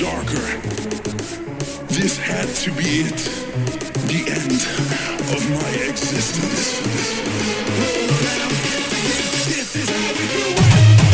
darker. This had to be it. The end of my existence. This is how we do it.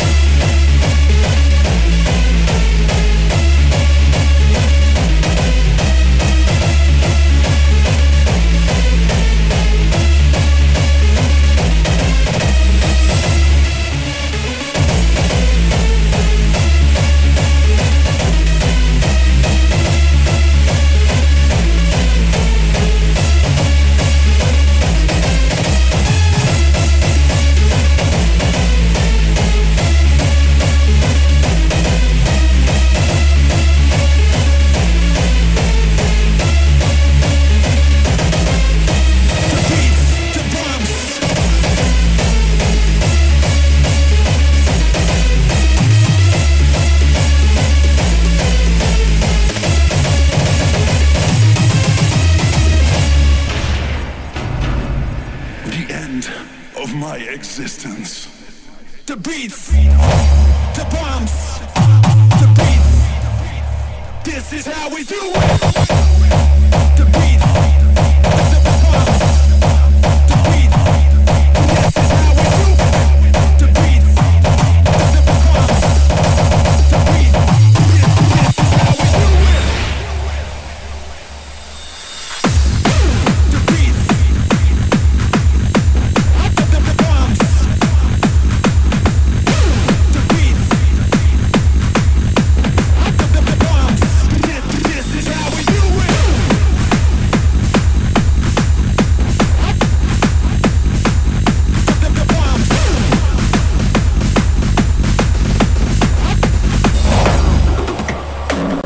Existence. The beats, the bombs, the beats. This is how we do it.